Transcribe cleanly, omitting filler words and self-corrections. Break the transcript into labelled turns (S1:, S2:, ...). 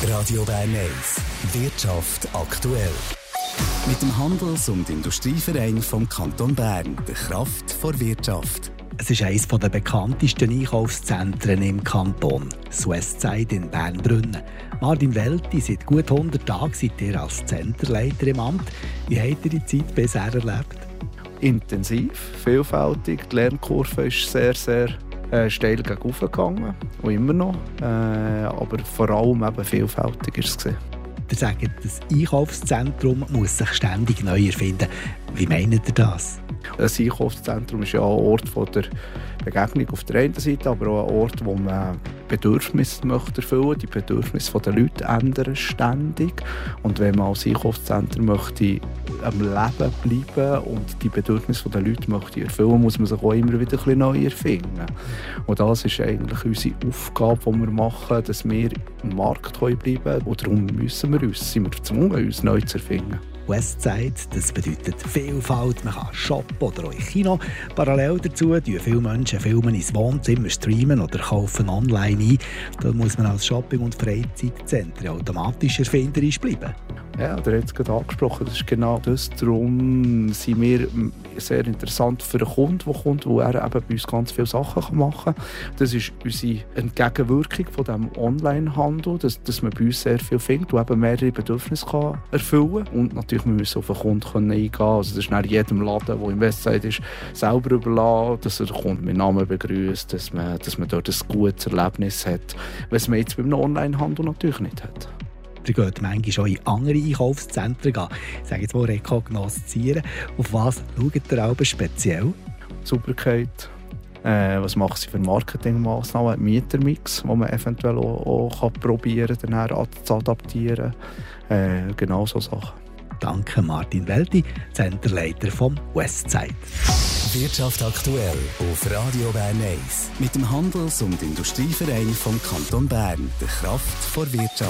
S1: Radio Bern 1 Wirtschaft aktuell. Mit dem Handels- und Industrieverein vom Kanton Bern, der Kraft vor Wirtschaft.
S2: Es ist eines der bekanntesten Einkaufszentren im Kanton, das Westside in Bernbrünnen. Martin Welti, seit gut 100 Tagen seid ihr als Zenterleiter im Amt. Wie habt ihr die Zeit bisher erlebt?
S3: Intensiv, vielfältig. Die Lernkurve ist sehr steil gegen oben gegangen. Und immer noch. Aber vor allem eben vielfältig ist es gewesen.
S2: Ihr sagt, das Einkaufszentrum muss sich ständig neu erfinden. Wie meint ihr das?
S3: Das Einkaufszentrum ist ja ein Ort von der Begegnung auf der einen Seite, aber auch ein Ort, wo man Bedürfnisse möchte erfüllen. Die Bedürfnisse der Leute ändern ständig. Und wenn man als Einkaufszentrum möchte am Leben bleiben und die Bedürfnisse der Leute möchte erfüllen, muss man sich auch immer wieder ein bisschen neu erfinden. Und das ist eigentlich unsere Aufgabe, die wir machen, dass wir im Markt bleiben können. Und darum sind wir gezwungen, uns neu zu erfinden.
S2: Westside, das bedeutet Vielfalt. Man kann shoppen oder auch im Kino. Parallel dazu tun viele Menschen Filme ins Wohnzimmer streamen oder kaufen online ein. Da muss man als Shopping- und Freizeitzentren automatisch erfinderisch bleiben.
S3: Ja, der hat es gerade angesprochen, das ist genau das. Darum sind wir sehr interessant für den Kunden, der kommt, wo er eben bei uns ganz viele Sachen machen kann. Das ist unsere Entgegenwirkung von dem Onlinehandel, dass man bei uns sehr viel findet und eben mehrere Bedürfnisse erfüllen kann. Und natürlich müssen wir auf den Kunden eingehen. Also das ist nicht jedem Laden, der im Westside ist, selber überlassen, dass er den Kunden mit Namen begrüßt, dass man dort ein gutes Erlebnis hat, was man jetzt beim Onlinehandel natürlich nicht hat.
S2: Ihr geht manchmal schon in andere Einkaufszentren gehen. Ich sage jetzt mal rekognoszieren. Auf was schaut ihr aber speziell?
S3: Sauberkeit. Was machen sie für Marketingmaßnahmen? Ein Mietermix, den man eventuell auch probieren kann, zu adaptieren. Genau so Sachen.
S2: Danke Martin Welti, Zenterleiter vom Westside.
S1: Wirtschaft aktuell auf Radio Bern 1 mit dem Handels- und Industrieverein vom Kanton Bern, der Kraft vor Wirtschaft.